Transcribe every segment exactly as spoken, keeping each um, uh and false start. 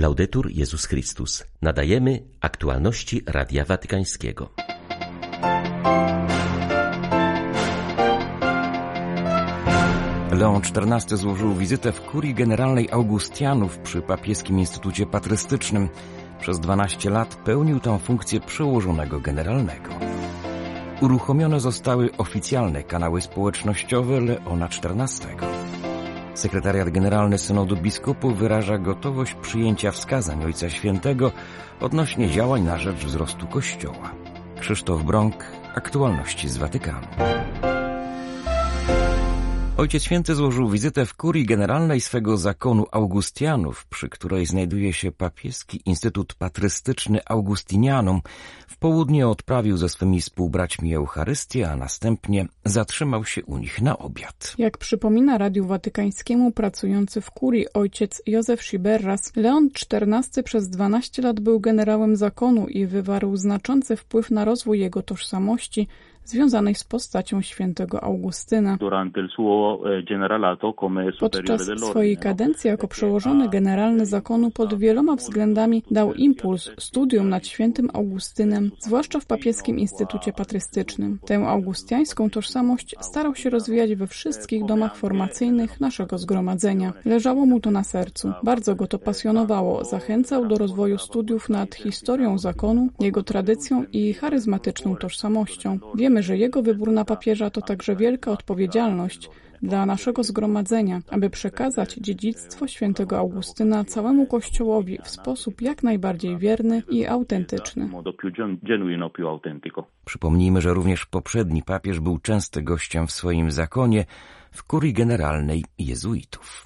Laudetur Jezus Chrystus. Nadajemy aktualności Radia Watykańskiego. Leon czternasty złożył wizytę w kurii generalnej Augustianów przy Papieskim Instytucie Patrystycznym. Przez dwanaście lat pełnił tam funkcję przełożonego generalnego. Uruchomione zostały oficjalne kanały społecznościowe Leona czternastego. Sekretariat Generalny Synodu Biskupów wyraża gotowość przyjęcia wskazań Ojca Świętego odnośnie działań na rzecz wzrostu Kościoła. Krzysztof Brąk, aktualności z Watykanu. Ojciec Święty złożył wizytę w kurii generalnej swego zakonu Augustianów, przy której znajduje się Papieski Instytut Patrystyczny Augustinianum. W południe odprawił ze swymi współbraćmi Eucharystię, a następnie zatrzymał się u nich na obiad. Jak przypomina Radiu Watykańskiemu pracujący w kurii ojciec Józef Siberras, Leon czternasty przez dwanaście lat był generałem zakonu i wywarł znaczący wpływ na rozwój jego tożsamości związanej z postacią świętego Augustyna. Podczas swojej kadencji jako przełożony generalny zakonu pod wieloma względami dał impuls studium nad świętym Augustynem, zwłaszcza w Papieskim Instytucie Patrystycznym. Tę augustiańską tożsamość starał się rozwijać we wszystkich domach formacyjnych naszego zgromadzenia. Leżało mu to na sercu. Bardzo go to pasjonowało. Zachęcał do rozwoju studiów nad historią zakonu, jego tradycją i charyzmatyczną tożsamością. Wiemy, że jego wybór na papieża to także wielka odpowiedzialność dla naszego zgromadzenia, aby przekazać dziedzictwo świętego Augustyna całemu Kościołowi w sposób jak najbardziej wierny i autentyczny. Przypomnijmy, że również poprzedni papież był często gościem w swoim zakonie w kurii generalnej jezuitów.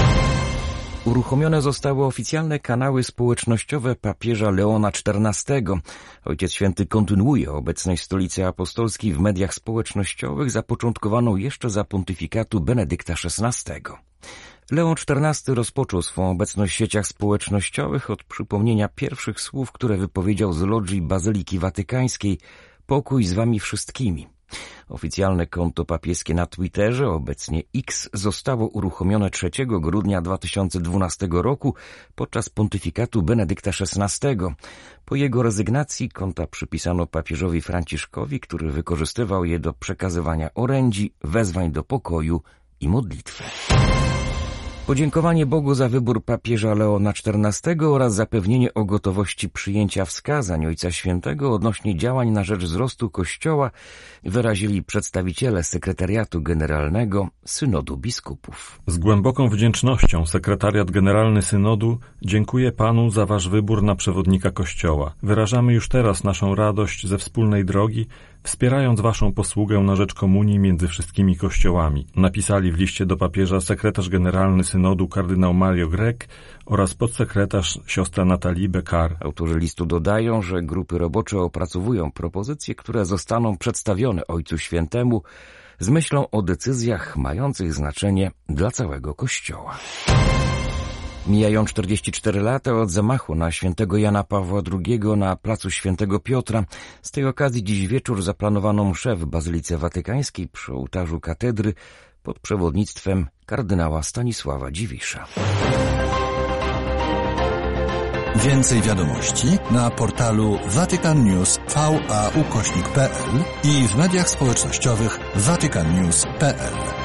Uruchomione zostały oficjalne kanały społecznościowe papieża Leona czternastego. Ojciec Święty kontynuuje obecność Stolicy Apostolskiej w mediach społecznościowych zapoczątkowaną jeszcze za pontyfikatu Benedykta szesnastego. Leon czternasty rozpoczął swą obecność w sieciach społecznościowych od przypomnienia pierwszych słów, które wypowiedział z lodżii Bazyliki Watykańskiej: pokój z wami wszystkimi. Oficjalne konto papieskie na Twitterze, obecnie X, zostało uruchomione trzeciego grudnia dwa tysiące dwunastego roku podczas pontyfikatu Benedykta szesnastego. Po jego rezygnacji konta przypisano papieżowi Franciszkowi, który wykorzystywał je do przekazywania orędzi, wezwań do pokoju i modlitwy. Podziękowanie Bogu za wybór papieża Leona czternastego oraz zapewnienie o gotowości przyjęcia wskazań Ojca Świętego odnośnie działań na rzecz wzrostu Kościoła wyrazili przedstawiciele Sekretariatu Generalnego Synodu Biskupów. Z głęboką wdzięcznością Sekretariat Generalny Synodu dziękuję Panu za Wasz wybór na przewodnika Kościoła. Wyrażamy już teraz naszą radość ze wspólnej drogi, wspierając Waszą posługę na rzecz komunii między wszystkimi kościołami. Napisali w liście do papieża sekretarz generalny synodu kardynał Mario Grech oraz podsekretarz siostra Natalie Becar. Autorzy listu dodają, że grupy robocze opracowują propozycje, które zostaną przedstawione Ojcu Świętemu z myślą o decyzjach mających znaczenie dla całego Kościoła. Mijają czterdzieści cztery lata od zamachu na świętego Jana Pawła drugiego na placu Świętego Piotra. Z tej okazji dziś wieczór zaplanowano mszę w Bazylice Watykańskiej przy ołtarzu katedry pod przewodnictwem kardynała Stanisława Dziwisza. Więcej wiadomości na portalu Vatican News V A ukośnik P L i w mediach społecznościowych Vatican News kropka P L.